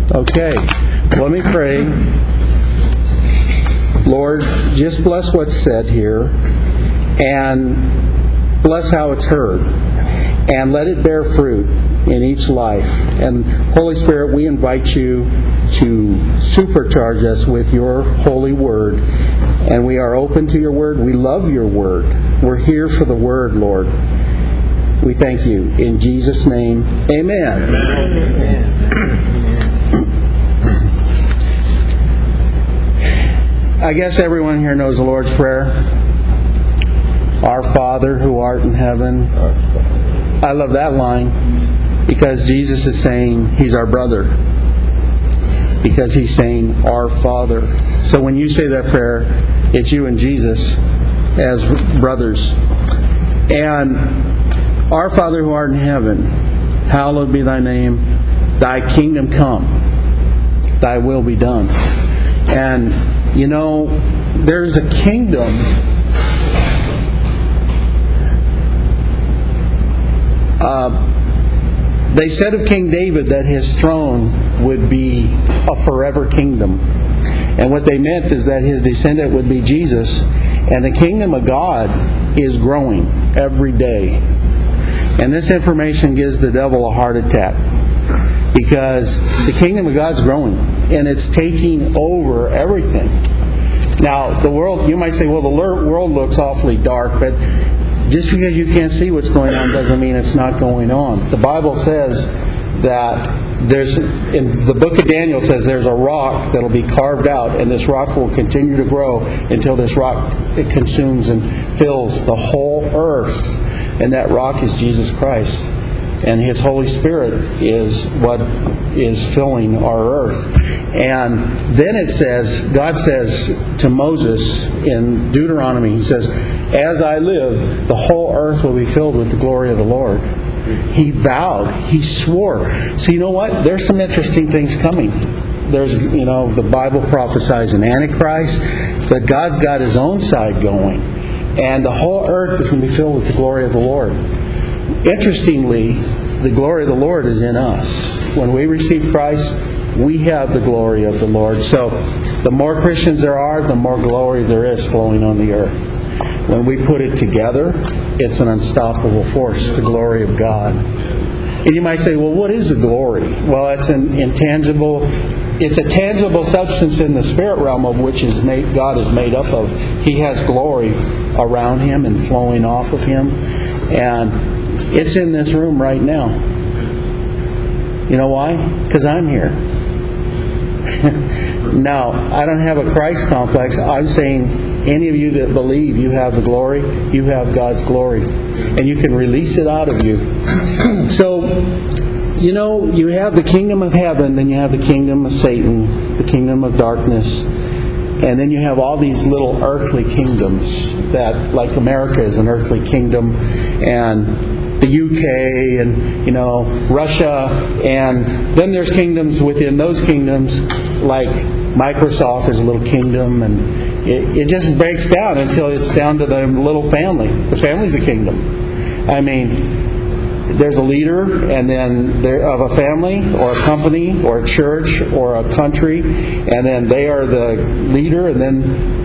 Okay, let me pray. Lord, just bless what's said here, and bless how it's heard, and let it bear fruit in each life. And Holy Spirit, we invite you to supercharge us with your holy word, and we are open to your word. We love your word. We're here for the word, Lord. We thank you. In Jesus' name, amen. Amen. I guess everyone here knows the Lord's Prayer. Our Father who art in heaven. I love that line because Jesus is saying He's our brother. Because He's saying our Father. So when you say that prayer, it's you and Jesus as brothers. And our Father who art in heaven, hallowed be thy name. Thy kingdom come. Thy will be done. And you know, there's a kingdom they said of King David that his throne would be a forever kingdom. And what they meant is that his descendant would be Jesus. And the kingdom of God is growing every day. And this information gives the devil a heart attack. Because the kingdom of God's growing, and it's taking over everything. Now, the world, you might say, well, the world looks awfully dark, but just because you can't see what's going on doesn't mean it's not going on. The Bible says that in the book of Daniel says there's a rock that'll be carved out, and this rock will continue to grow until this rock it consumes and fills the whole earth. And that rock is Jesus Christ. And His Holy Spirit is what is filling our earth. And then it says, God says to Moses in Deuteronomy, He says, as I live, the whole earth will be filled with the glory of the Lord. He vowed, He swore. So you know what? There's some interesting things coming. There's, the Bible prophesies an Antichrist, but God's got His own side going. And the whole earth is going to be filled with the glory of the Lord. Interestingly, the glory of the Lord is in us. When we receive Christ, we have the glory of the Lord. So, the more Christians there are, the more glory there is flowing on the earth. When we put it together, it's an unstoppable force, the glory of God. And you might say, well, what is the glory? Well, it's it's a tangible substance in the spirit realm of which God is made up of. He has glory around Him and flowing off of Him. And it's in this room right now. You know why? Because I'm here. Now, I don't have a Christ complex. I'm saying any of you that believe you have the glory, you have God's glory. And you can release it out of you. So, you have the kingdom of heaven, then you have the kingdom of Satan, the kingdom of darkness. And then you have all these little earthly kingdoms that, like America is an earthly kingdom, and the UK and Russia, and then there's kingdoms within those kingdoms, like Microsoft is a little kingdom, and it just breaks down until it's down to the little family. The family's a kingdom. I mean, there's a leader, and then of a family or a company or a church or a country, and then they are the leader, and then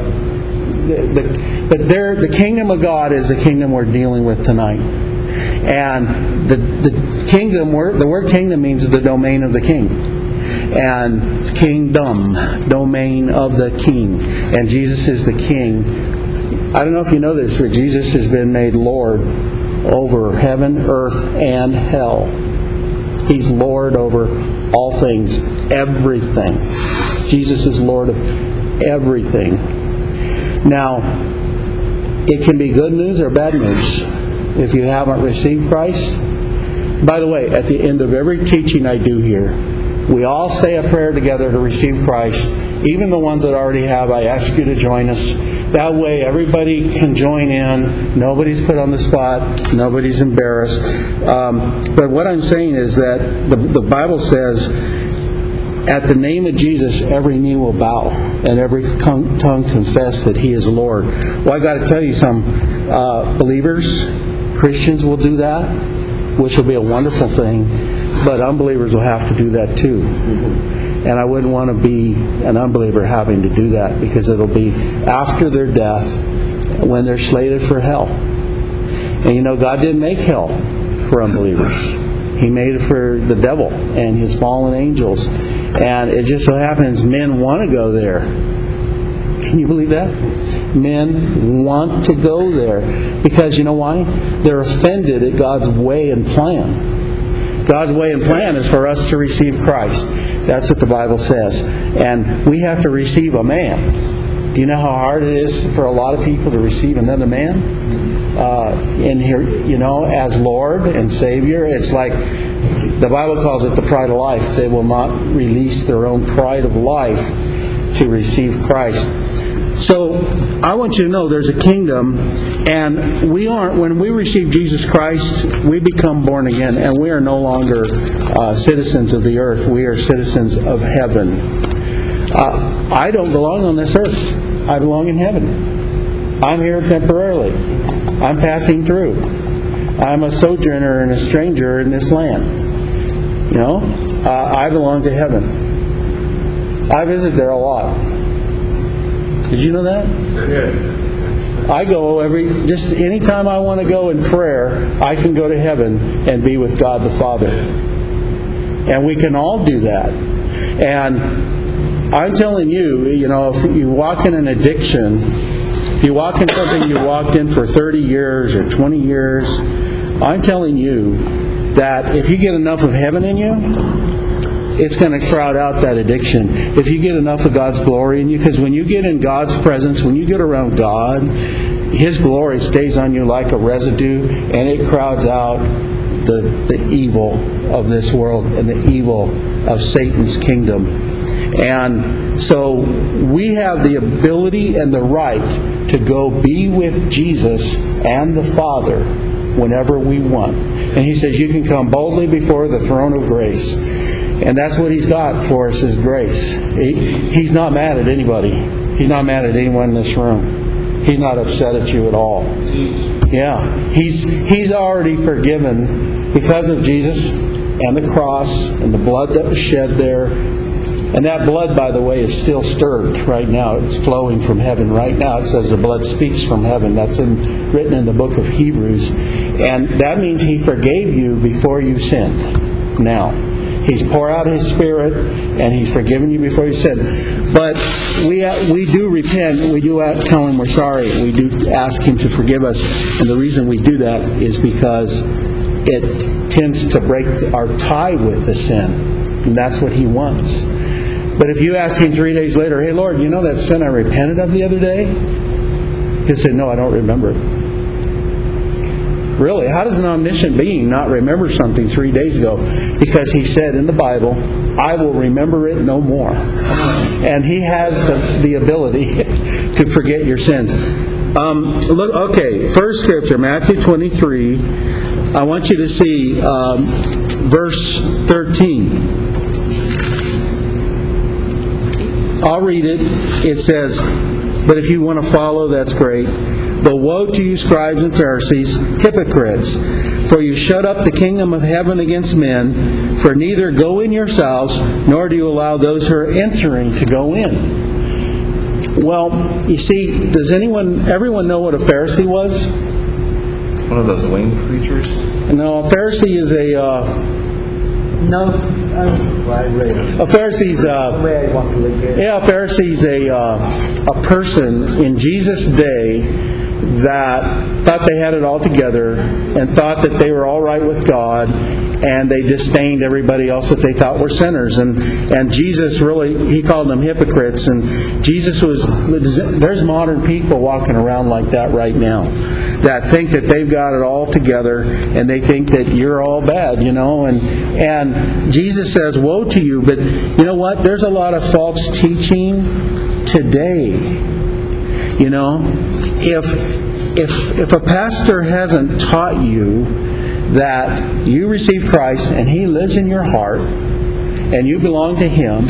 the kingdom of God is the kingdom we're dealing with tonight. And the kingdom, the word kingdom means the domain of the king. And kingdom, domain of the king. And Jesus is the king. I don't know if you know this, but Jesus has been made Lord over heaven, earth, and hell. He's Lord over all things, everything. Jesus is Lord of everything. Now, it can be good news or bad news if you haven't received Christ. By the way, at the end of every teaching I do here, we all say a prayer together to receive Christ. Even the ones that already have, I ask you to join us. That way everybody can join in. Nobody's put on the spot. Nobody's embarrassed. But what I'm saying is that the Bible says, at the name of Jesus, every knee will bow and every tongue confess that He is Lord. Well, I got to tell you, some believers, Christians will do that, which will be a wonderful thing. but unbelievers will have to do that too. And I wouldn't want to be an unbeliever having to do that, because it'll be after their death when they're slated for hell. And you know, God didn't make hell for unbelievers. He made it for the devil and his fallen angels. And it just so happens men want to go there. Can you believe that? Men want to go there. Because you know why? They're offended at God's way and plan. God's way and plan is for us to receive Christ. That's what the Bible says. And we have to receive a man. Do you know how hard it is for a lot of people to receive another man? In here, you know, as Lord and Savior? It's like, the Bible calls it the pride of life. They will not release their own pride of life to receive Christ. So I want you to know there's a kingdom, and when we receive Jesus Christ, we become born again, and we are no longer citizens of the earth. We are citizens of heaven. I don't belong on this earth. I belong in heaven. I'm here temporarily. I'm passing through. I'm a sojourner and a stranger in this land. You know, I belong to heaven. I visit there a lot. Did you know that? Yes. I go just anytime I want to go in prayer, I can go to heaven and be with God the Father. And we can all do that. And I'm telling you, you know, if you walk in an addiction, if you walk in something you walked in for 30 years or 20 years, I'm telling you that if you get enough of heaven in you, it's going to crowd out that addiction. If you get enough of God's glory in you, because when you get in God's presence, when you get around God, His glory stays on you like a residue, and it crowds out the evil of this world and the evil of Satan's kingdom. And so we have the ability and the right to go be with Jesus and the Father whenever we want. And He says you can come boldly before the throne of grace. And that's what He's got for us, is grace. He's not mad at anybody. He's not mad at anyone in this room. He's not upset at you at all. Yeah. He's already forgiven because of Jesus and the cross and the blood that was shed there. And that blood, by the way, is still stirred right now. It's flowing from heaven right now. It says the blood speaks from heaven. That's written in the book of Hebrews. And that means He forgave you before you sinned. Now, He's poured out His Spirit, and He's forgiven you before you sin. But we do repent. We do tell Him we're sorry. We do ask Him to forgive us. And the reason we do that is because it tends to break our tie with the sin. And that's what He wants. But if you ask Him 3 days later, hey, Lord, you know that sin I repented of the other day? He'll say, no, I don't remember it. Really, how does an omniscient being not remember something 3 days ago? Because He said in the Bible, I will remember it no more. And He has the ability to forget your sins. First scripture, Matthew 23. I want you to see verse 13. I'll read it. It says, but if you want to follow, that's great. But woe to you, scribes and Pharisees, hypocrites! For you shut up the kingdom of heaven against men, for neither go in yourselves, nor do you allow those who are entering to go in. Well, you see, does everyone know what a Pharisee was? One of those winged creatures? No, a Pharisee is a Pharisee's a person in Jesus' day that thought they had it all together and thought that they were all right with God, and they disdained everybody else that they thought were sinners. And Jesus really, He called them hypocrites. And Jesus there's modern people walking around like that right now, that think that they've got it all together, and they think that you're all bad, you know. And Jesus says, woe to you. But you know what? There's a lot of false teaching today. You know, if a pastor hasn't taught you that you receive Christ and He lives in your heart and you belong to Him,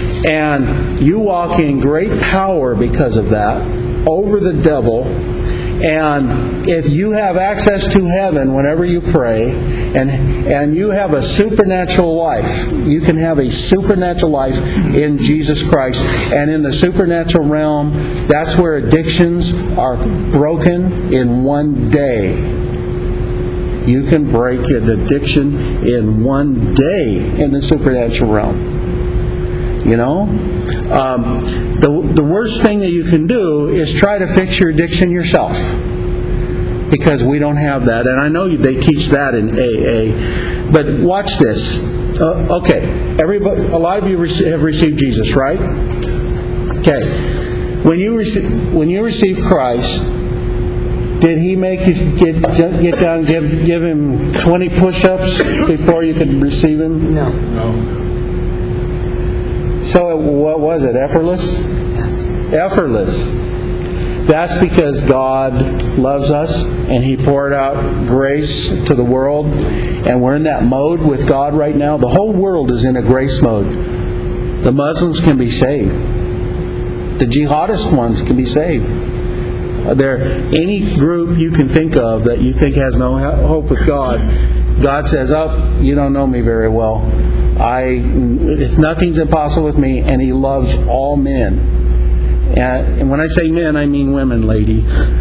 and you walk in great power because of that over the devil, And if you have access to heaven whenever you pray, and you have a supernatural life, you can have a supernatural life in Jesus Christ. And in the supernatural realm, that's where addictions are broken in one day. You can break an addiction in one day in the supernatural realm. You know? The worst thing that you can do is try to fix your addiction yourself. Because we don't have that. And I know they teach that in AA. But watch this. Okay. Everybody, a lot of you have received Jesus, right? Okay. When you receive Christ, did He make you get down and give Him 20 push-ups before you could receive Him? No. So what was it? Effortless? Yes. Effortless. That's because God loves us and He poured out grace to the world, and we're in that mode with God right now. The whole world is in a grace mode. The Muslims can be saved. The jihadist ones can be saved. Any group you can think of that you think has no hope with God, God says, "Oh, you don't know me very well. Nothing's impossible with me," and He loves all men. And when I say men, I mean women, lady.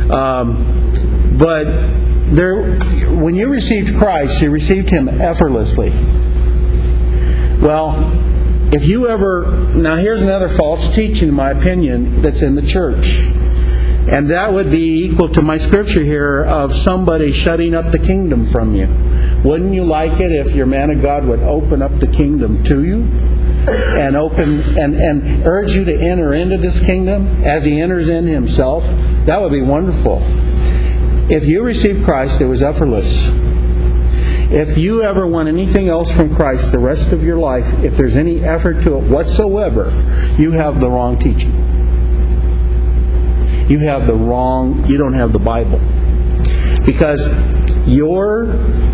But when you received Christ, you received Him effortlessly. Well, if you now here's another false teaching, in my opinion, that's in the church. And that would be equal to my scripture here of somebody shutting up the kingdom from you. Wouldn't you like it if your man of God would open up the kingdom to you? And and urge you to enter into this kingdom as He enters in Himself? That would be wonderful. If you received Christ, it was effortless. If you ever want anything else from Christ the rest of your life, if there's any effort to it whatsoever, you have the wrong teaching. You don't have the Bible. Because your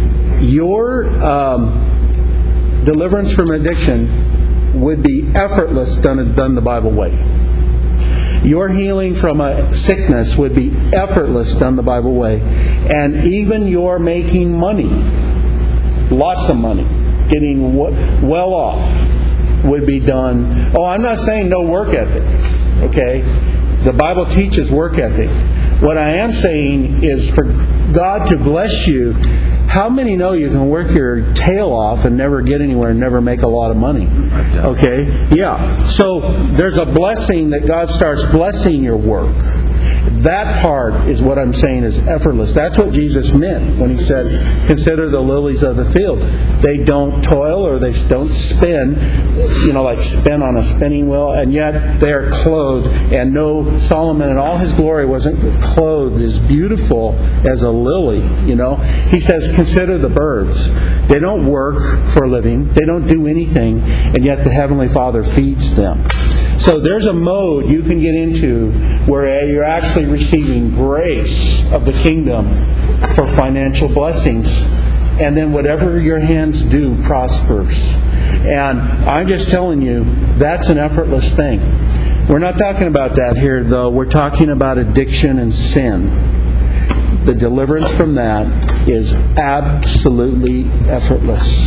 deliverance from addiction would be effortless done the Bible way. Your healing from a sickness would be effortless done the Bible way. And even your making money, lots of money, getting well off, would be done. Oh, I'm not saying no work ethic, okay? The Bible teaches work ethic. What I am saying is for God to bless you. How many know you can work your tail off and never get anywhere and never make a lot of money? Okay? Yeah. So there's a blessing that God starts blessing your work. That part is what I'm saying is effortless. That's what Jesus meant when He said, "Consider the lilies of the field. They don't toil or they don't spin, like spin on a spinning wheel, and yet they are clothed." And Solomon in all his glory wasn't clothed as beautiful as a lily. He says, "Consider the birds. They don't work for a living. They don't do anything, and yet the Heavenly Father feeds them." So there's a mode you can get into where you're actually receiving grace of the kingdom for financial blessings. And then whatever your hands do prospers. And I'm just telling you, that's an effortless thing. We're not talking about that here, though. We're talking about addiction and sin. The deliverance from that is absolutely effortless.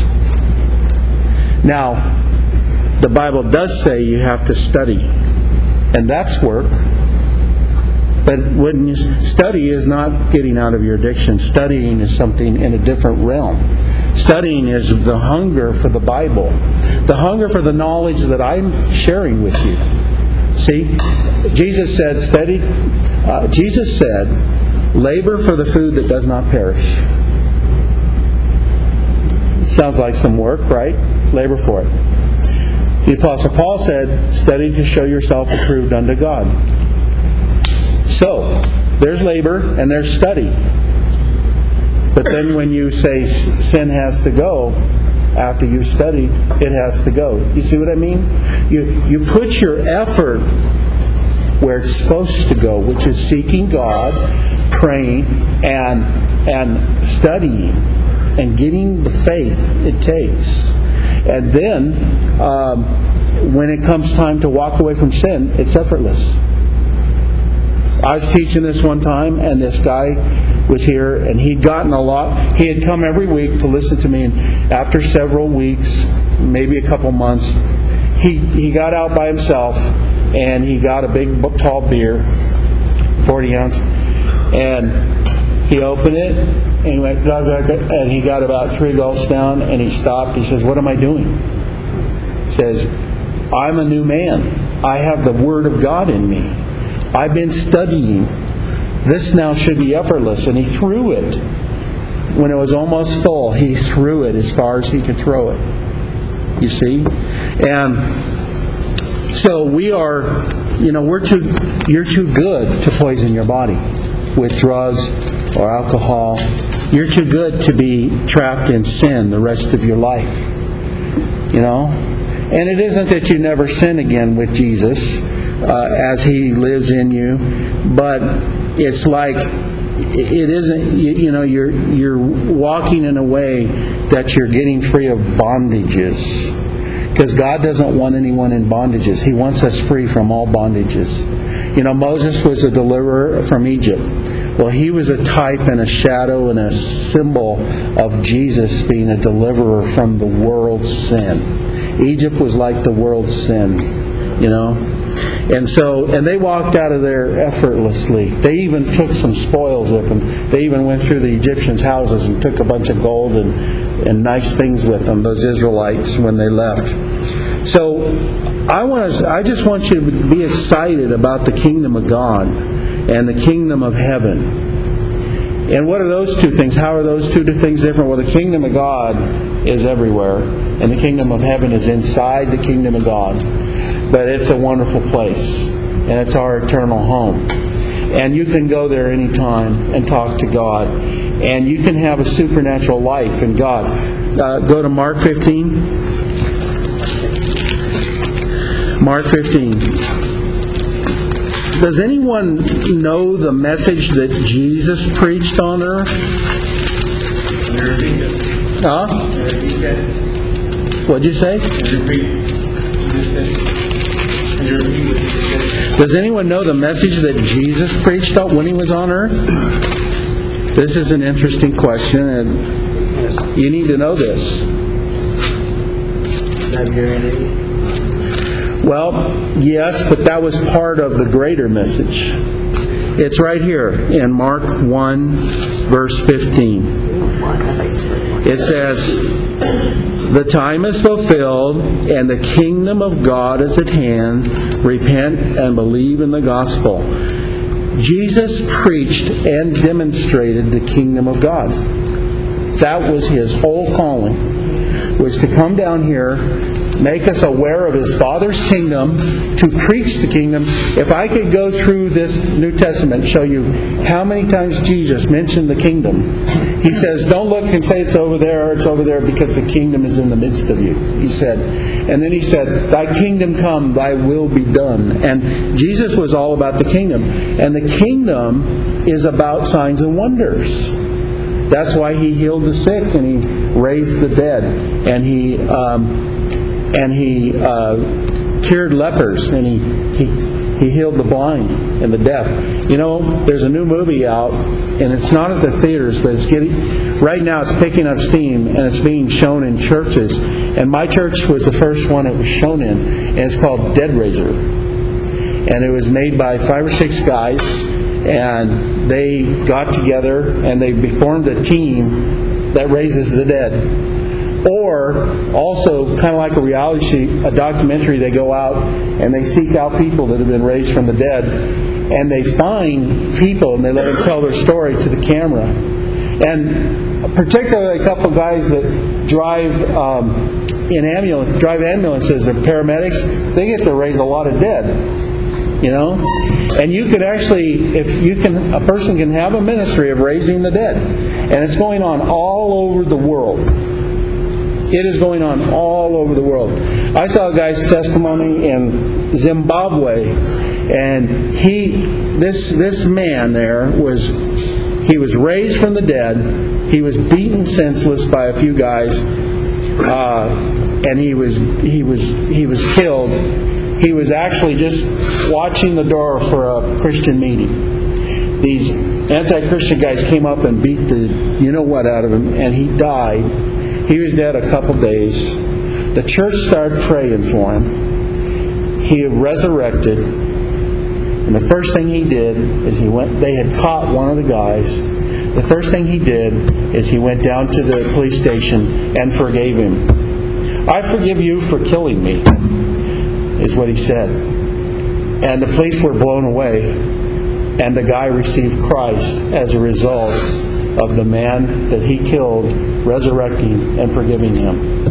Now, the Bible does say you have to study, and that's work. But when you study is not getting out of your addiction. Studying is something in a different realm. Studying is the hunger for the Bible, the hunger for the knowledge that I'm sharing with you. See, Jesus said, labor for the food that does not perish. Sounds like some work, right? Labor for it. The Apostle Paul said, study to show yourself approved unto God. So, there's labor and there's study. But then when you say sin has to go, after you've studied, it has to go. You see what I mean? You put your effort where it's supposed to go, which is seeking God, praying, and studying, and getting the faith it takes. And then, when it comes time to walk away from sin, it's effortless. I was teaching this one time, and this guy was here, and he'd gotten a lot. He had come every week to listen to me, and after several weeks, maybe a couple months, he got out by himself, and he got a big, tall beer, 40 ounce, and he opened it, and he went, and he got about 3 gulps down, and he stopped. He says, "What am I doing?" He says, "I'm a new man. I have the Word of God in me. I've been studying. This now should be effortless." And he threw it. When it was almost full, he threw it as far as he could throw it. You see? And so we are, you're too good to poison your body with drugs or alcohol. You're too good to be trapped in sin the rest of your life. And it isn't that you never sin again with Jesus as He lives in you, but it's like it isn't. You're walking in a way that you're getting free of bondages, because God doesn't want anyone in bondages. He wants us free from all bondages. Moses was a deliverer from Egypt. Well, he was a type and a shadow and a symbol of Jesus being a deliverer from the world's sin. Egypt was like the world's sin, And they walked out of there effortlessly. They even took some spoils with them. They even went through the Egyptians' houses and took a bunch of gold and nice things with them, those Israelites, when they left. So I just want you to be excited about the kingdom of God and the kingdom of heaven. And what are those two things? How are those two things different? Well, the kingdom of God is everywhere, and the kingdom of heaven is inside the kingdom of God. But it's a wonderful place, and it's our eternal home. And you can go there anytime and talk to God, and you can have a supernatural life in God. Go to Mark 15. Mark 15. Does anyone know the message that Jesus preached on earth? Huh? What'd you say? Does anyone know the message that Jesus preached on when He was on earth? This is an interesting question, and you need to know this. Well, yes, but that was part of the greater message. It's right here in Mark 1, verse 15. It says, "The time is fulfilled, and the kingdom of God is at hand. Repent and believe in the gospel." Jesus preached and demonstrated the kingdom of God. That was His whole calling, was to come down here, make us aware of His Father's kingdom, to preach the kingdom. If I could go through this New Testament and show you how many times Jesus mentioned the kingdom. He says, don't look and say it's over there, because the kingdom is in the midst of you, He said. And then He said, "Thy kingdom come, Thy will be done." And Jesus was all about the kingdom. And the kingdom is about signs and wonders. That's why He healed the sick, and He raised the dead, and He cured lepers, and He healed the blind and the deaf. There's a new movie out, and it's not at the theaters, but right now it's picking up steam, and it's being shown in churches. And my church was the first one it was shown in, and it's called Dead Raiser. And it was made by 5 or 6 guys, and they got together and they formed a team that raises the dead. Or also, kind of like a documentary, they go out and they seek out people that have been raised from the dead, and they find people and they let them tell their story to the camera. And particularly a couple of guys that drive ambulances or paramedics, they get to raise a lot of dead. And you could actually, a person can have a ministry of raising the dead, and it's going on all over the world. It is going on all over the world. I saw a guy's testimony in Zimbabwe, and this man there was raised from the dead. He was beaten senseless by a few guys, and he was killed. He was actually just watching the door for a Christian meeting. These anti-Christian guys came up and beat the you-know-what out of him, and he died. He was dead a couple days. The church started praying for him. He resurrected. And the first thing he did is they had caught one of the guys. The first thing he did is he went down to the police station and forgave him. I forgive you for killing me, is what he said. And the police were blown away. And the guy received Christ as a result of the man that he killed resurrecting and forgiving him.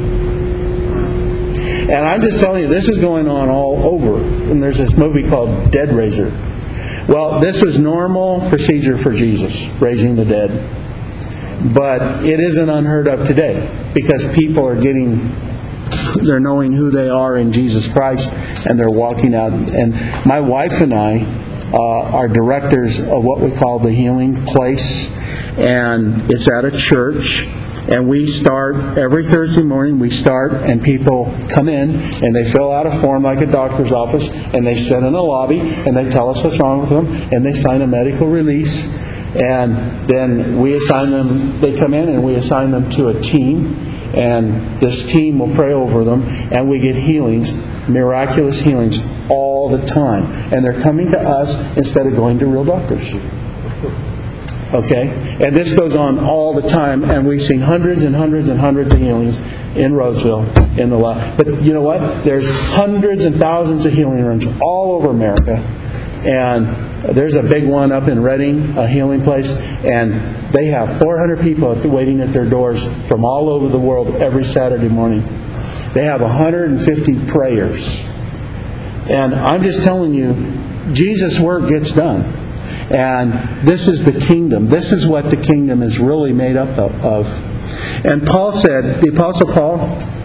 And I'm just telling you, this is going on all over. And there's this movie called Dead Raiser. Well, this was normal procedure for Jesus, raising the dead. But it isn't unheard of today, because people are they're knowing who they are in Jesus Christ, and they're walking out. And my wife and I are directors of what we call the Healing Place, and it's at a church. And we start every Thursday morning. And people come in and they fill out a form like a doctor's office, and they sit in a lobby and they tell us what's wrong with them, and they sign a medical release, and then we assign them. They come in and we assign them to a team, and this team will pray over them, and we get healings, miraculous healings all the time, and they're coming to us instead of going to real doctors. Okay? And this goes on all the time, and we've seen hundreds and hundreds and hundreds of healings in Roseville in the last. But you know what? There's hundreds and thousands of healing rooms all over America. And there's a big one up in Redding, a healing place, and they have 400 people waiting at their doors from all over the world every Saturday morning. They have 150 prayers. And I'm just telling you, Jesus' work gets done. And this is the kingdom. This is what the kingdom is really made up of. And Paul said, the Apostle Paul,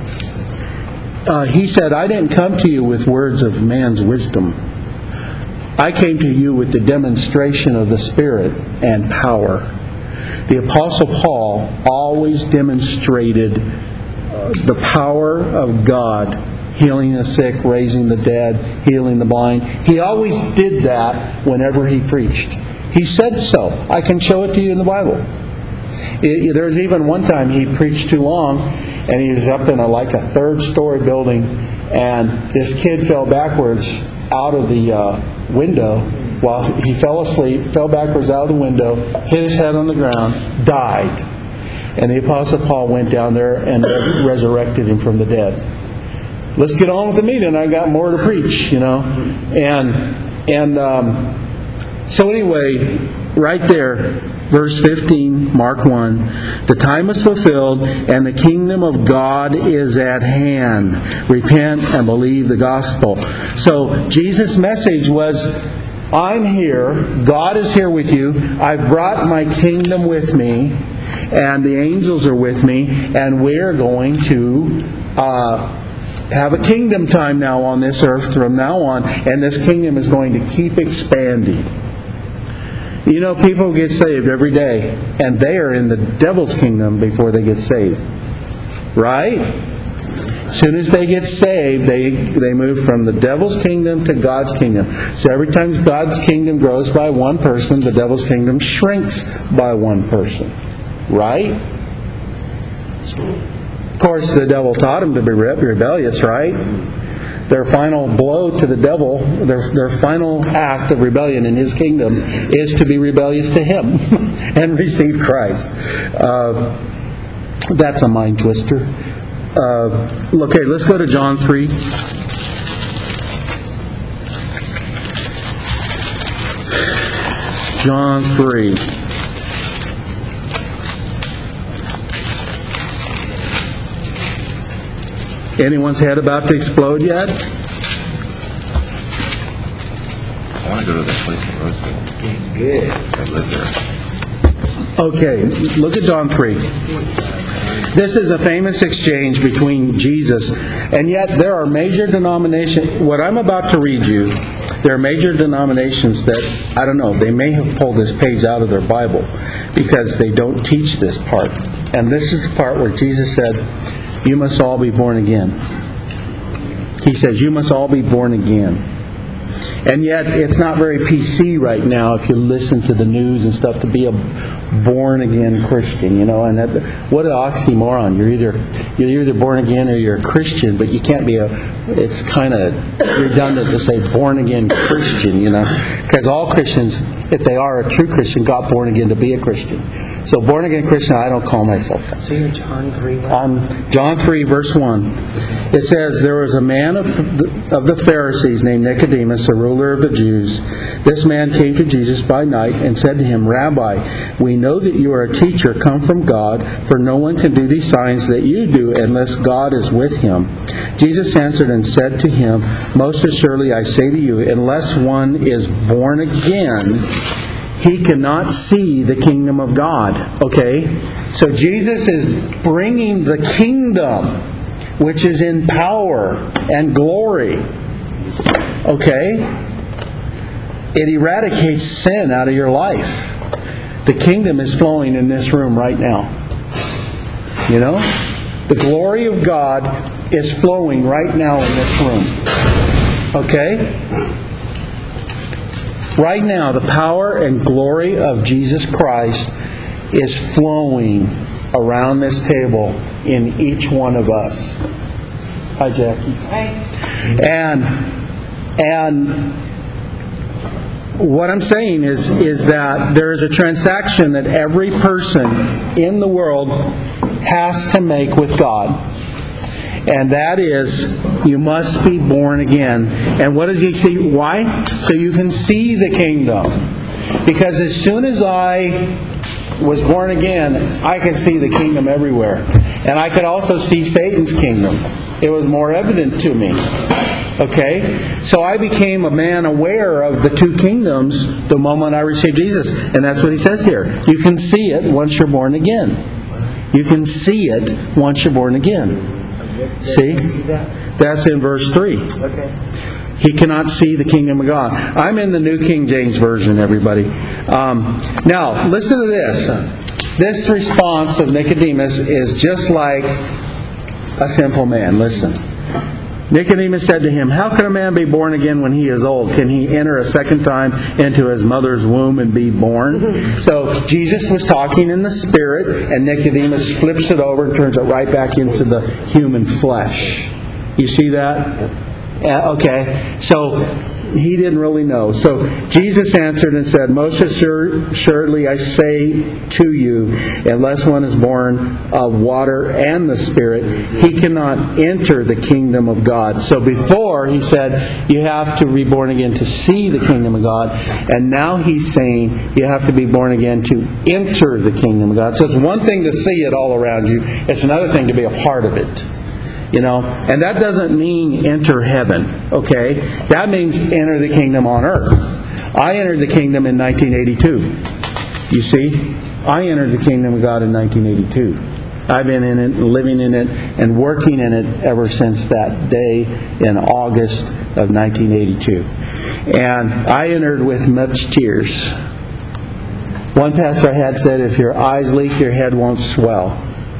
he said, I didn't come to you with words of man's wisdom. I came to you with the demonstration of the Spirit and power. The Apostle Paul always demonstrated the power of God, healing the sick, raising the dead, healing the blind. He always did that whenever he preached. He said so. I can show it to you in the Bible. There's even one time he preached too long, and he was up in a third-story building, and this kid fell backwards out of the window while he fell asleep, fell backwards out of the window, hit his head on the ground, died. And the Apostle Paul went down there and resurrected him from the dead. Let's get on with the meeting. I got more to preach, So anyway, right there, verse 15, Mark 1, the time is fulfilled and the kingdom of God is at hand. Repent and believe the gospel. So Jesus' message was, I'm here. God is here with you. I've brought my kingdom with me, and the angels are with me, and we're going to have a kingdom time now on this earth from now on, and this kingdom is going to keep expanding. You know, people get saved every day, and they are in the devil's kingdom before they get saved. Right? As soon as they get saved, they move from the devil's kingdom to God's kingdom. So every time God's kingdom grows by one person, the devil's kingdom shrinks by one person. Right? Of course, the devil taught them to be rebellious, right? Their final blow to the devil, their final act of rebellion in his kingdom is to be rebellious to him and receive Christ. That's a mind twister. Okay, let's go to John 3. John 3. Anyone's head about to explode yet? I want to go to that place in Roseville. Good. I live there. Okay, look at John 3. This is a famous exchange between Jesus, and yet there are major denominations. What I'm about to read you, there are major denominations that, I don't know, they may have pulled this page out of their Bible because they don't teach this part. And this is the part where Jesus said, you must all be born again. He says, you must all be born again. And yet, it's not very PC right now if you listen to the news and stuff to be a born-again Christian, you know. And what an oxymoron. You're either born again or you're a Christian, but you can't be it's kind of redundant to say born-again Christian, you know. Because all Christians, if they are a true Christian, got born again to be a Christian. So born-again Christian, I don't call myself that. So you're John 3, right? I'm John 3, verse 1. It says, there was a man of the Pharisees named Nicodemus, a ruler of the Jews. This man came to Jesus by night and said to him, Rabbi, we know that you are a teacher come from God, for no one can do these signs that you do unless God is with him. Jesus answered and said to him, most assuredly I say to you, unless one is born again, he cannot see the kingdom of God. Okay? So Jesus is bringing the kingdom, which is in power and glory. Okay? It eradicates sin out of your life. The kingdom is flowing in this room right now. You know? The glory of God is flowing right now in this room. Okay? Right now, the power and glory of Jesus Christ is flowing around this table in each one of us. Hi, Jackie. Hi. And what I'm saying is that there is a transaction that every person in the world has to make with God. And that is, you must be born again. And what does he say? Why? So you can see the kingdom. Because as soon as I was born again, I could see the kingdom everywhere. And I could also see Satan's kingdom. It was more evident to me. Okay? So I became a man aware of the two kingdoms the moment I received Jesus. And that's what he says here. You can see it once you're born again. You can see it once you're born again. See? That's in verse 3. Okay. He cannot see the kingdom of God. I'm in the New King James Version, everybody. Now, listen to this. This response of Nicodemus is just like a simple man. Listen. Nicodemus said to him, how can a man be born again when he is old? Can he enter a second time into his mother's womb and be born? So Jesus was talking in the Spirit, and Nicodemus flips it over and turns it right back into the human flesh. You see that? Okay. So he didn't really know. So Jesus answered and said, most assuredly I say to you, unless one is born of water and the Spirit, he cannot enter the kingdom of God. So before he said you have to be born again to see the kingdom of God, and now he's saying you have to be born again to enter the kingdom of God. So it's one thing to see it all around you, it's another thing to be a part of it. You know, and that doesn't mean enter heaven, okay? That means enter the kingdom on earth. I entered the kingdom in 1982. You see? I entered the kingdom of God in 1982. I've been in it, living in it, and working in it ever since that day in August of 1982. And I entered with much tears. One pastor I had said, if your eyes leak, your head won't swell.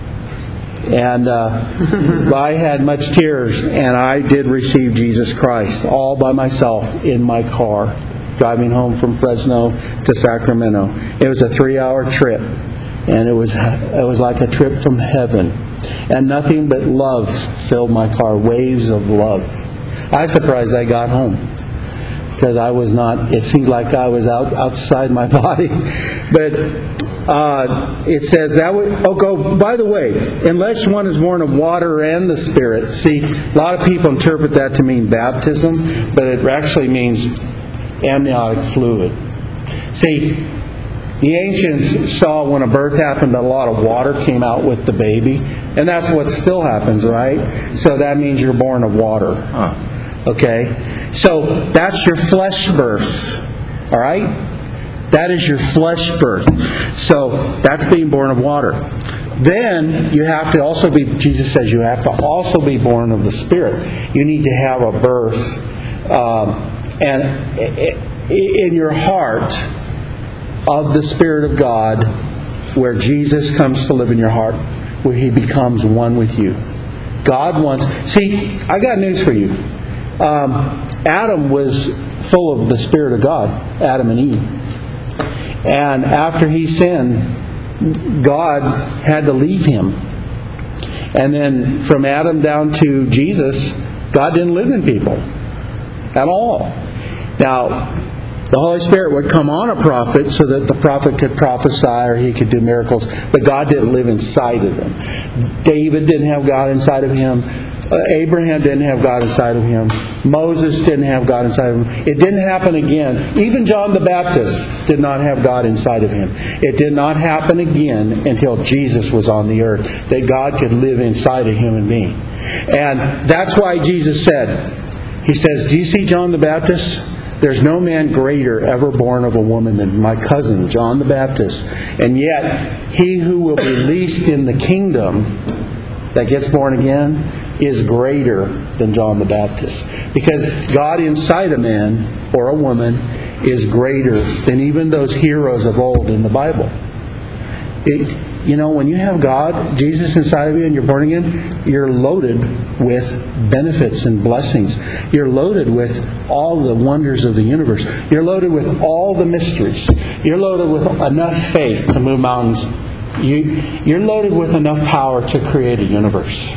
And I had much tears, and I did receive Jesus Christ all by myself in my car, driving home from Fresno to Sacramento. It was a 3-hour trip, and it was like a trip from heaven. And nothing but love filled my car, waves of love. I was surprised I got home, because I was not, it seemed like I was outside my body. But it says that by the way, unless one is born of water and the Spirit. See, a lot of people interpret that to mean baptism, but it actually means amniotic fluid. See, the ancients saw when a birth happened that a lot of water came out with the baby, and that's what still happens, right? So that means you're born of water. Okay? So that's your flesh birth. All right? That is your flesh birth. So that's being born of water. Then you have to also be, Jesus says you have to also be born of the Spirit. You need to have a birth and in your heart of the Spirit of God, where Jesus comes to live in your heart, where He becomes one with you. God wants... See, I got news for you. Adam was full of the Spirit of God, Adam and Eve. And after he sinned, God had to leave him. And then from Adam down to Jesus, God didn't live in people at all. Now, the Holy Spirit would come on a prophet so that the prophet could prophesy or he could do miracles, but God didn't live inside of them. David didn't have God inside of him. Abraham didn't have God inside of him. Moses didn't have God inside of him. It didn't happen again. Even John the Baptist did not have God inside of him. It did not happen again until Jesus was on the earth, that God could live inside a human being. And that's why Jesus said, He says, do you see John the Baptist? There's no man greater ever born of a woman than my cousin, John the Baptist. And yet, he who will be least in the kingdom that gets born again is greater than John the Baptist. Because God inside a man or a woman is greater than even those heroes of old in the Bible. When you have God, Jesus inside of you, and you're born again, you're loaded with benefits and blessings. You're loaded with all the wonders of the universe. You're loaded with all the mysteries. You're loaded with enough faith to move mountains. You're loaded with enough power to create a universe.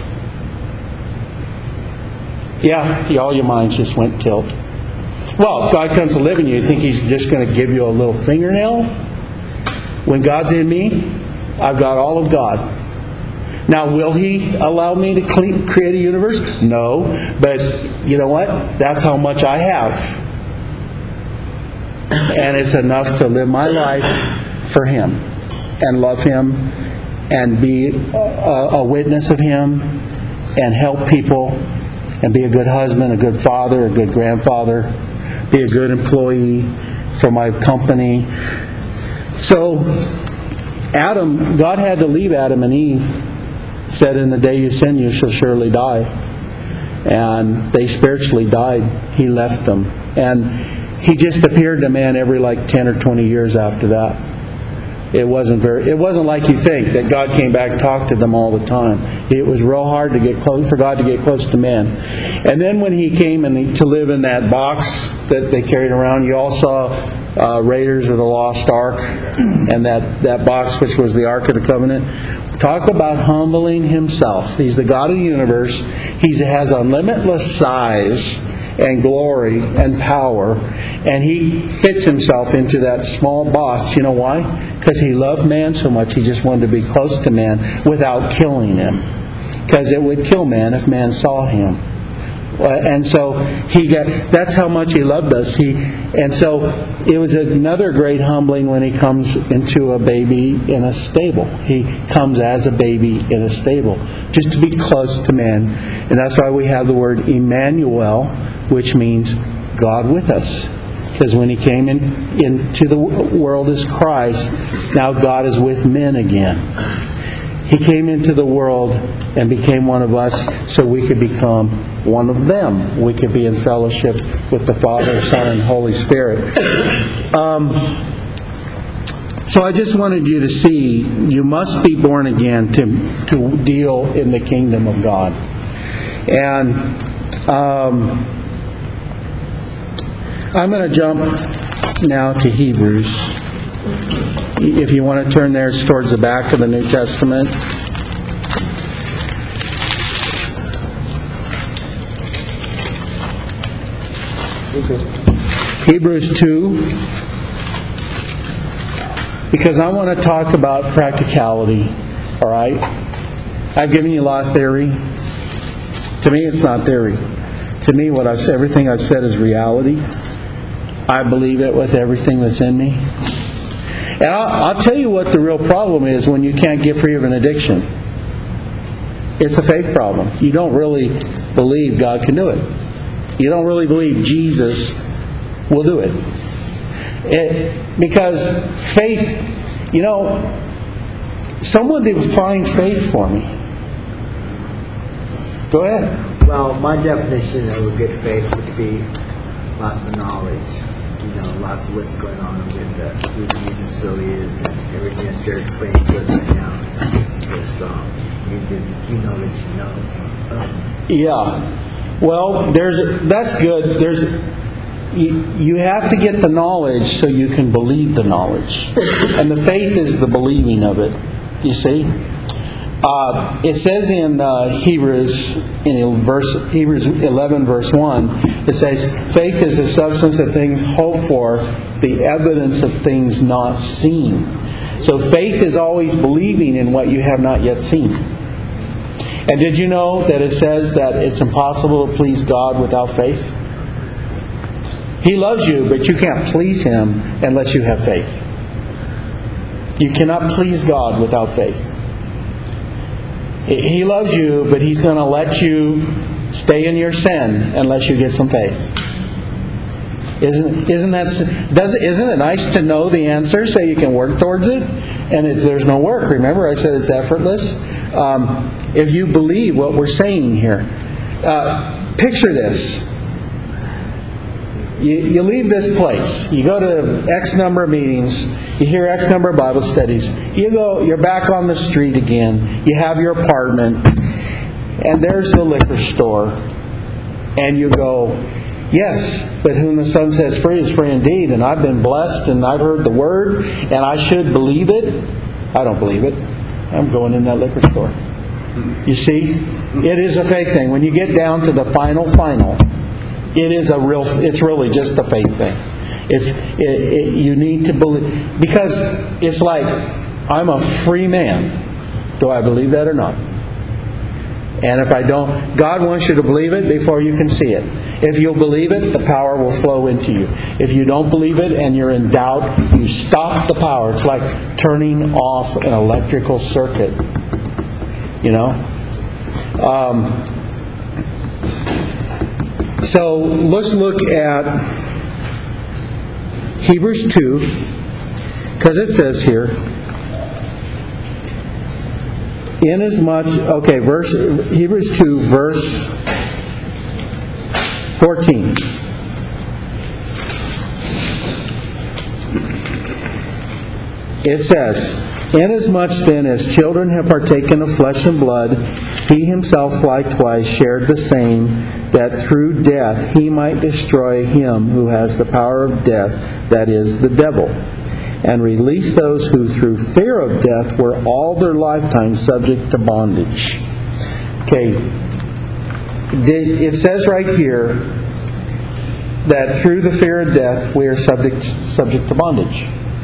Yeah, all your minds just went tilt. Well, if God comes to live in you, you think He's just going to give you a little fingernail? When God's in me, I've got all of God. Now, will He allow me to create a universe? No. But you know what? That's how much I have. And it's enough to live my life for Him and love Him and be a witness of Him and help people and be a good husband, a good father, a good grandfather, be a good employee for my company. So, God had to leave Adam and Eve. Said, in the day you sin, you shall surely die. And they spiritually died. He left them. And He just appeared to man every 10 or 20 years after that. It wasn't like you think that God came back and talked to them all the time. It was real hard to get close, for God to get close to man. And then when He came to live in that box that they carried around, you all saw Raiders of the Lost Ark, and that box which was the Ark of the Covenant. Talk about humbling Himself. He's the God of the universe. He has a limitless size and glory and power, and He fits Himself into that small box. You know why? Because He loved man so much, He just wanted to be close to man without killing him. Because it would kill man if man saw Him. And so that's how much He loved us. And so it was another great humbling when He comes into a baby in a stable. He comes as a baby in a stable, just to be close to man. And that's why we have the word Emmanuel, which means God with us. Because when He came into the world as Christ, now God is with men again. He came into the world and became one of us so we could become one of them. We could be in fellowship with the Father, Son, and Holy Spirit. So I just wanted you to see, you must be born again to deal in the kingdom of God. And I'm going to jump now to Hebrews. If you want to turn there, it's towards the back of the New Testament. Hebrews 2. Because I want to talk about practicality. Alright? I've given you a lot of theory. To me, it's not theory. To me, everything I've said is reality. I believe it with everything that's in me. And I'll tell you what the real problem is when you can't get free of an addiction. It's a faith problem. You don't really believe God can do it. You don't really believe Jesus will do it. Because faith, someone define faith for me. Go ahead. Well, my definition of a good faith would be lots of knowledge. Lots of what's going on with who Jesus really is, and everything that you're explaining to us right now is so strong. You know that you know. Yeah. Well, that's good. you have to get the knowledge so you can believe the knowledge. And the faith is the believing of it, you see. It says in Hebrews 11, verse 1, it says, faith is the substance of things hoped for, the evidence of things not seen. So faith is always believing in what you have not yet seen. And did you know that it says that it's impossible to please God without faith? He loves you, but you can't please Him unless you have faith. You cannot please God without faith. He loves you, but He's going to let you stay in your sin unless you get some faith. Isn't it nice to know the answer so you can work towards it? And there's no work. Remember, I said it's effortless. If you believe what we're saying here, picture this. You leave this place. You go to X number of meetings. You hear X number of Bible studies. You're back on the street again. You have your apartment. And there's the liquor store. And you go, yes, but whom the Son sets free is free indeed. And I've been blessed and I've heard the Word. And I should believe it. I don't believe it. I'm going in that liquor store. You see? It is a faith thing. When you get down to the final, it's really just a faith thing. You need to believe, because it's like, I'm a free man. Do I believe that or not? And if I don't, God wants you to believe it before you can see it. If you'll believe it, the power will flow into you. If you don't believe it and you're in doubt, you stop the power. It's like turning off an electrical circuit. You know? So let's look at Hebrews 2, because it says here, Hebrews 2, verse 14. It says, inasmuch then as children have partaken of flesh and blood, He Himself likewise shared the same, that through death He might destroy him who has the power of death, that is, the devil, and release those who through fear of death were all their lifetime subject to bondage. Okay, it says right here that through the fear of death we are subject to bondage.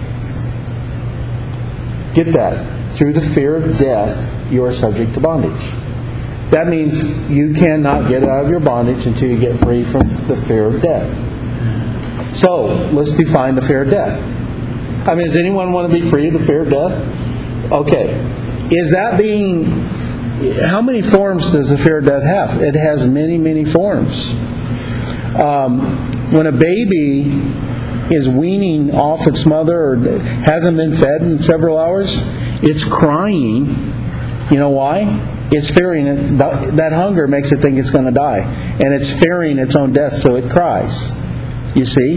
Get that. Through the fear of death you are subject to bondage. That means you cannot get out of your bondage until you get free from the fear of death. So, let's define the fear of death. I mean, does anyone want to be free of the fear of death? Okay. Is that how many forms does the fear of death have? It has many, many forms. When a baby is weaning off its mother or hasn't been fed in several hours, it's crying. You know why? It's fearing it. That hunger makes it think it's going to die. And it's fearing its own death, so it cries. You see?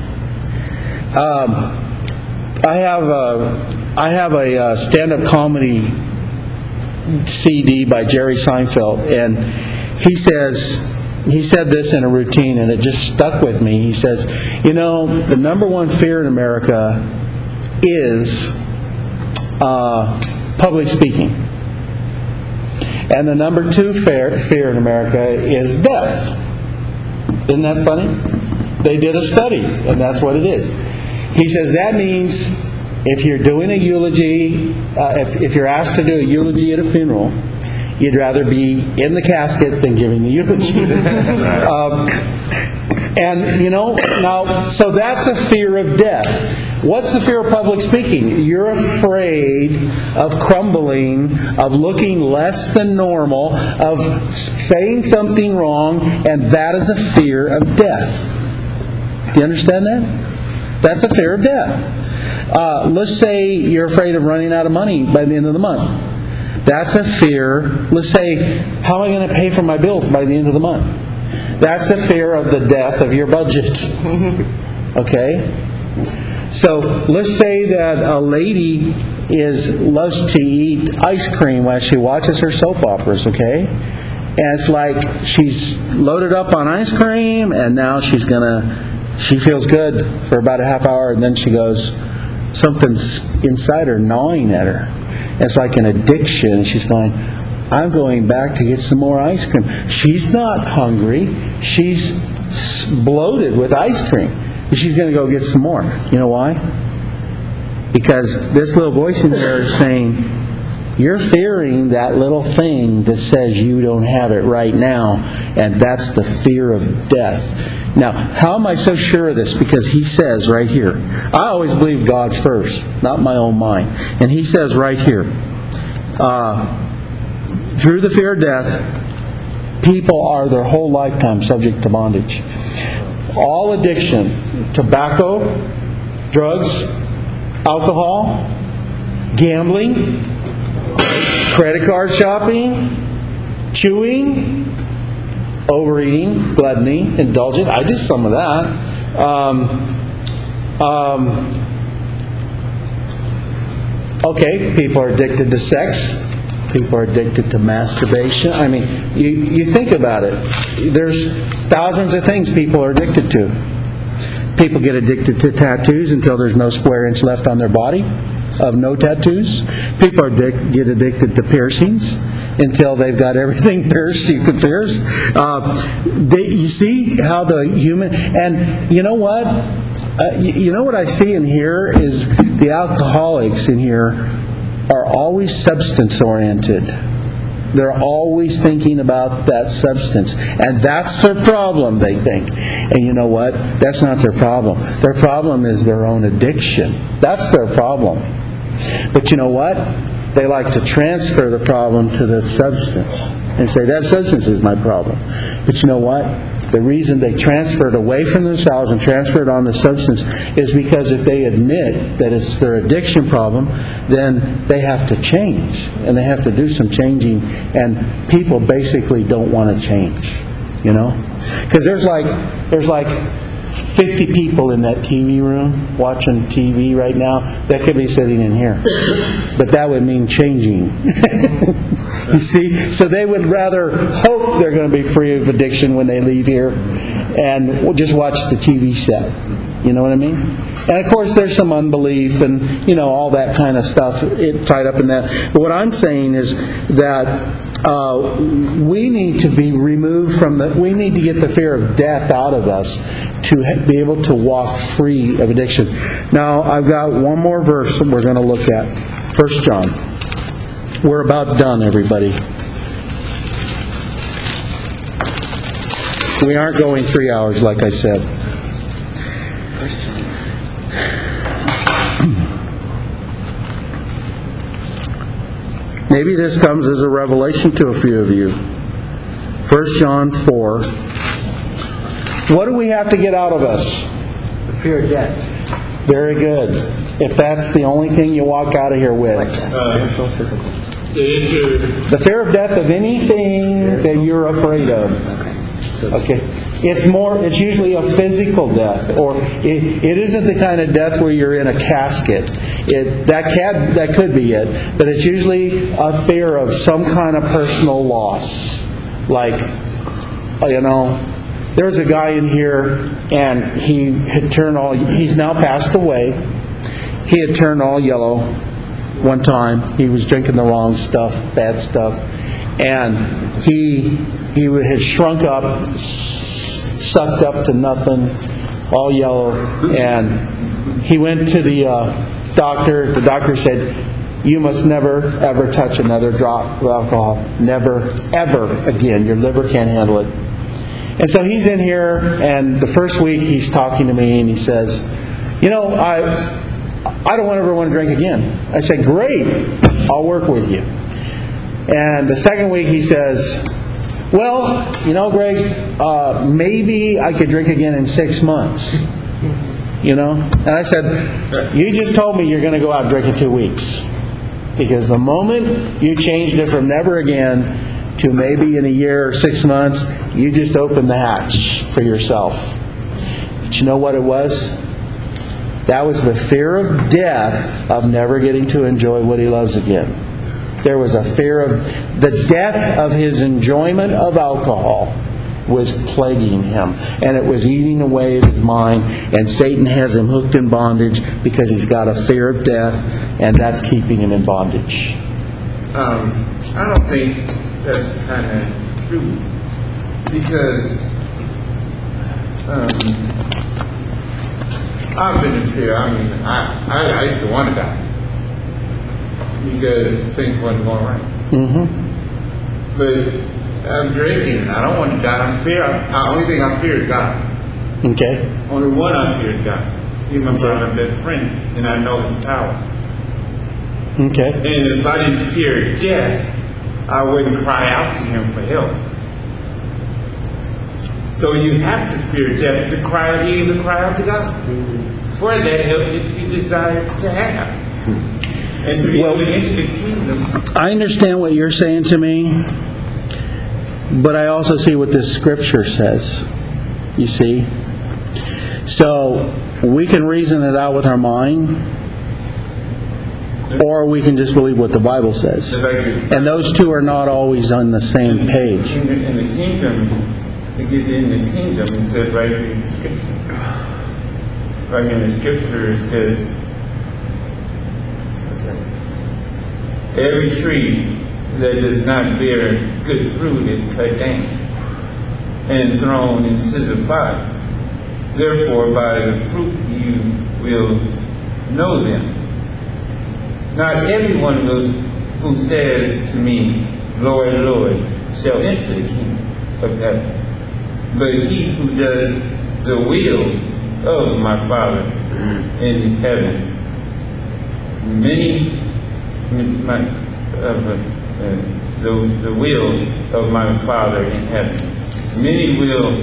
I have a stand-up comedy CD by Jerry Seinfeld, and he said this in a routine, and it just stuck with me. He says, the number one fear in America is public speaking. And the number two fear in America is death. Isn't that funny? They did a study, and that's what it is. He says that means if you're doing a eulogy, if you're asked to do a eulogy at a funeral, you'd rather be in the casket than giving the eulogy. So that's a fear of death. What's the fear of public speaking? You're afraid of crumbling, of looking less than normal, of saying something wrong, and that is a fear of death. Do you understand that? That's a fear of death. Let's say you're afraid of running out of money by the end of the month. That's a fear. Let's say, how am I going to pay for my bills by the end of the month? That's a fear of the death of your budget. Okay? So let's say that a lady loves to eat ice cream while she watches her soap operas, okay? And it's like she's loaded up on ice cream, and now she's going to She feels good for about a half hour, and then she goes, something's inside her gnawing at her. It's like an addiction. She's going, I'm going back to get some more ice cream. She's not hungry. She's bloated with ice cream. She's going to go get some more. You know why? Because this little voice in there is saying, you're fearing that little thing that says you don't have it right now, and that's the fear of death. Now, how am I so sure of this? Because he says right here, I always believe God first, not my own mind. And he says right here, through the fear of death, people are their whole lifetime subject to bondage. All addiction, tobacco, drugs, alcohol, gambling, credit card shopping, chewing, overeating, gluttony, indulgent. I did some of that. Okay, people are addicted to sex. People are addicted to masturbation. I mean, you think about it. There's thousands of things people are addicted to. People get addicted to tattoos until there's no square inch left on their body of no tattoos. People get addicted to piercings until they've got everything pierced you can pierce. You see how the human... And you know what? You know what I see in here is the alcoholics in here are always substance-oriented. They're always thinking about that substance. And that's their problem, they think. And you know what? That's not their problem. Their problem is their own addiction. That's their problem. But you know what? They like to transfer the problem to the substance and say, that substance is my problem. But you know what? The reason they transfer it away from themselves and transfer it on the substance is because if they admit that it's their addiction problem, then they have to change. And they have to do some changing. And people basically don't want to change. You know? Because there's like 50 people in that TV room watching TV right now that could be sitting in here. But that would mean changing. You see? So they would rather hope they're going to be free of addiction when they leave here and just watch the TV set. You know what I mean? And of course there's some unbelief and, you know, all that kind of stuff tied up in that. But what I'm saying is that we need to be removed from we need to get the fear of death out of us to be able to walk free of addiction. Now, I've got one more verse that we're going to look at. 1 John. We're about done, everybody. We aren't going 3 hours, like I said. Maybe this comes as a revelation to a few of you. 1 John 4. What do we have to get out of us? The fear of death. Very good. If that's the only thing you walk out of here with. Spiritual, physical. The fear of death of anything that you're afraid of. Okay. It's usually a physical death, or it isn't the kind of death where you're in a casket. That could be it, but it's usually a fear of some kind of personal loss. Like, you know, there's a guy in here, and he's now passed away. He had turned all yellow one time. He was drinking the wrong stuff, bad stuff, and he had shrunk up, sucked up to nothing, all yellow, and he went to the doctor. The doctor said, you must never ever touch another drop of alcohol. Never ever again. Your liver can't handle it. And so he's in here, and the first week he's talking to me, and he says, you know, I don't ever want to drink again. I said, great, I'll work with you. And the second week he says, well, you know, Greg, maybe I could drink again in 6 months. You know? And I said, you just told me you're going to go out and drink in 2 weeks. Because the moment you changed it from never again to maybe in a year or 6 months, you just opened the hatch for yourself. But you know what it was? That was the fear of death of never getting to enjoy what he loves again. There was a fear of the death of his enjoyment of alcohol. was plaguing him, and it was eating away at his mind, and Satan has him hooked in bondage because he's got a fear of death, and that's keeping him in bondage. I don't think that's kind of true, because I've been in fear. I mean, I used to want to die because things wasn't going right. Mm-hmm. But I'm drinking, and I don't want to die. I'm fear. The only thing I fear is God. Okay. Only one I fear is God. He's my brother, best friend, and I know His power. Okay. And if I didn't fear death, I wouldn't cry out to Him for help. So you have to fear death to cry out to God for that help that you desire to have. And to be able to enter the kingdom. I understand what you're saying to me, but I also see what this scripture says. You see? So we can reason it out with our mind, or we can just believe what the Bible says. And those two are not always on the same page. In the kingdom, it says right here in the scripture. Right in the scripture it says, every tree that does not bear good fruit is cut down and thrown into the fire. Therefore, by the fruit you will know them. Not everyone who says to me, Lord, Lord, shall enter the kingdom of heaven, but he who does the will of my Father in heaven. The will of my Father in heaven. Many will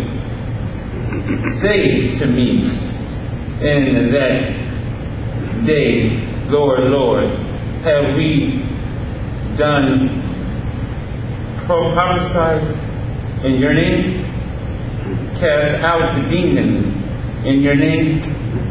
say to me in that day, Lord, Lord, have we done prophesied in your name? Cast out the demons in your name?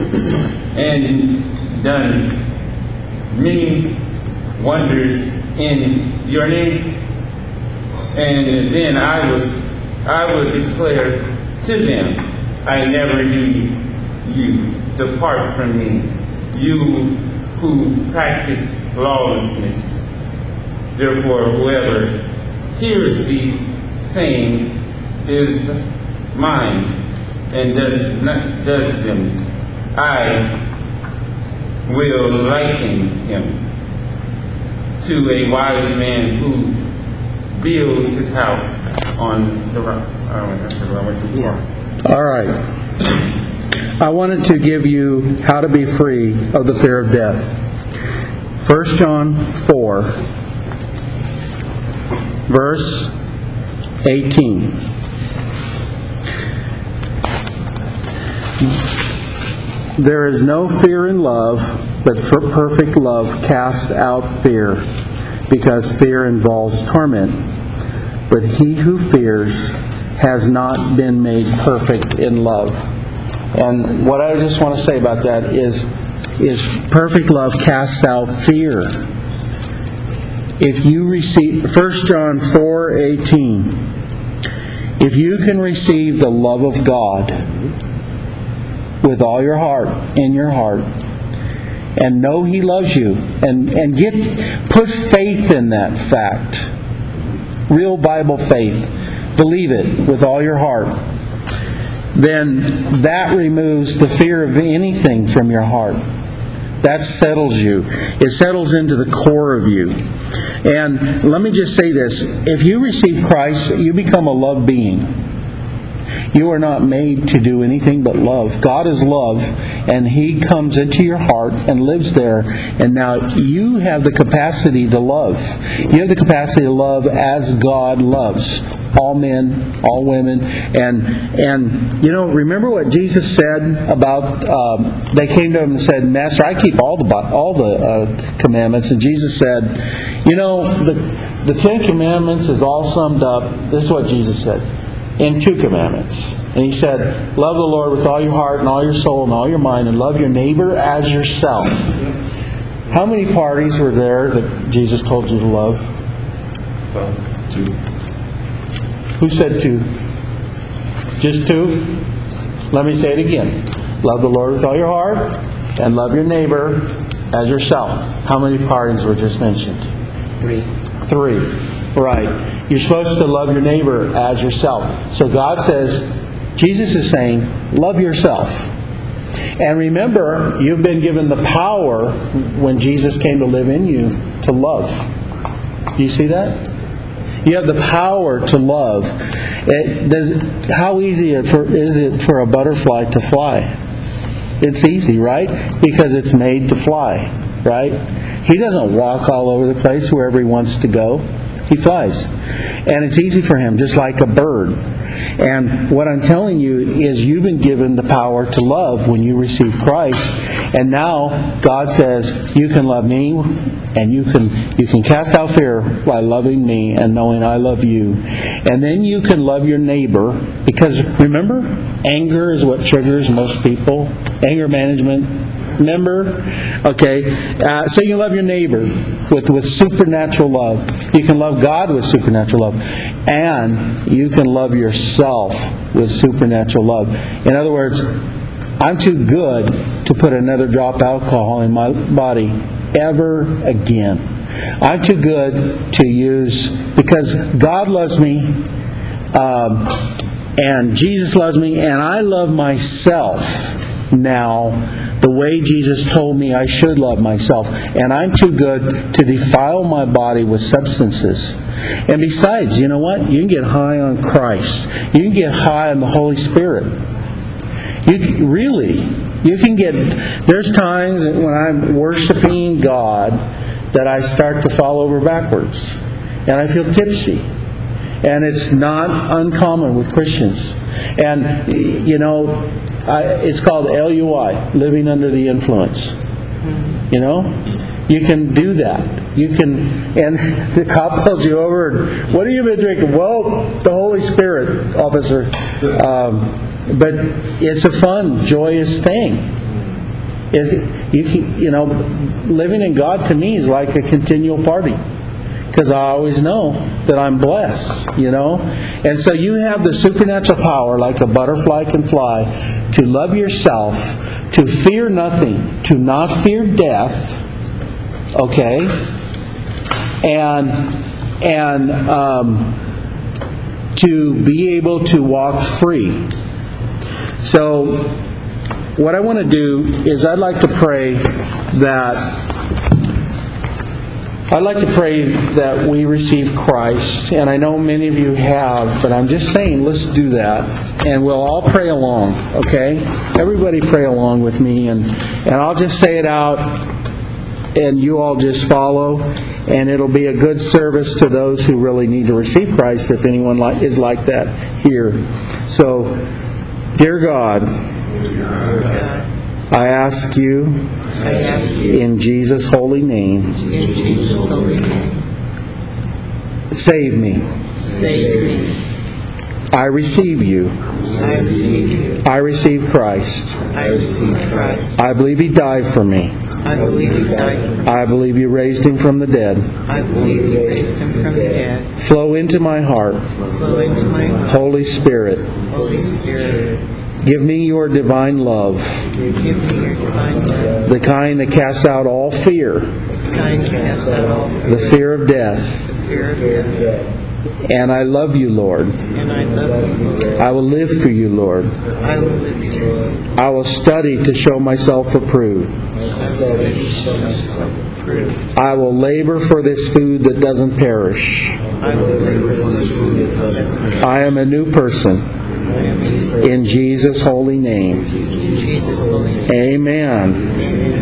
And done many wonders in your name? And then I will declare to them, I never knew you. Depart from me, you who practice lawlessness. Therefore, whoever hears these sayings is mine and does them, I will liken him to a wise man who builds his house on the rocks. I went too far. All right. I wanted to give you how to be free of the fear of death. 1 John 4, verse 18. There is no fear in love, but perfect love casts out fear, because fear involves torment. But he who fears has not been made perfect in love. And what I just want to say about that is perfect love casts out fear. If you receive 1 John 4:18, if you can receive the love of God with all your heart, in your heart, and know He loves you, and put faith in that fact, real Bible faith, believe it with all your heart, then that removes the fear of anything from your heart. That settles you. It settles into the core of you. And let me just say this. If you receive Christ, you become a love being. You are not made to do anything but love. God is love, and He comes into your heart and lives there. And now you have the capacity to love. You have the capacity to love as God loves. All men, all women. And you know, remember what Jesus said about, they came to Him and said, Master, I keep all the commandments. And Jesus said, you know, the Ten Commandments is all summed up. This is what Jesus said. In 2 commandments. And He said, love the Lord with all your heart and all your soul and all your mind, and love your neighbor as yourself. How many parties were there that Jesus told you to love? 2. Who said 2? Just 2? Let me say it again. Love the Lord with all your heart and love your neighbor as yourself. How many parties were just mentioned? 3. 3. Right. You're supposed to love your neighbor as yourself. So God says, Jesus is saying, love yourself. And remember, you've been given the power when Jesus came to live in you to love. Do you see that? You have the power to love. How easy is it for a butterfly to fly? It's easy, right? Because it's made to fly, right? He doesn't walk all over the place wherever he wants to go. He flies. And it's easy for him, just like a bird. And what I'm telling you is you've been given the power to love when you receive Christ. And now God says you can love me, and you can cast out fear by loving me and knowing I love you. And then you can love your neighbor, because remember, anger is what triggers most people. Anger management. Remember? Okay. So you can love your neighbor with supernatural love. You can love God with supernatural love. And you can love yourself with supernatural love. In other words, I'm too good to put another drop of alcohol in my body ever again. I'm too good to use, because God loves me, and Jesus loves me, and I love myself now the way Jesus told me I should love myself. And I'm too good to defile my body with substances. And besides, you know what? You can get high on Christ. You can get high on the Holy Spirit. You can get... There's times when I'm worshiping God that I start to fall over backwards. And I feel tipsy. And it's not uncommon with Christians. And, you know... it's called LUI, living under the influence. You know? You can do that. You can, and the cop pulls you over and, what have you been drinking? Well, the Holy Spirit, officer. But it's a fun, joyous thing. Living in God to me is like a continual party. Because I always know that I'm blessed, And so you have the supernatural power, like a butterfly can fly, to love yourself, to fear nothing, to not fear death, okay? And to be able to walk free. So what I want to do is I'd like to pray that we receive Christ, and I know many of you have, but I'm just saying, let's do that, and we'll all pray along, okay? Everybody pray along with me, and I'll just say it out, and you all just follow, and it'll be a good service to those who really need to receive Christ, if anyone is like that here. So, dear God, I ask you, in Jesus' holy name, save me. I receive you. I receive Christ. I believe He died for me. I believe You raised Him from the dead. Flow into my heart. Holy Spirit. Give me Your divine love. The kind that casts out all fear. The fear of death. And I love You, Lord. I will live for You, Lord. I will study to show myself approved. I will labor for this food that doesn't perish. I am a new person. In Jesus' holy name. Amen.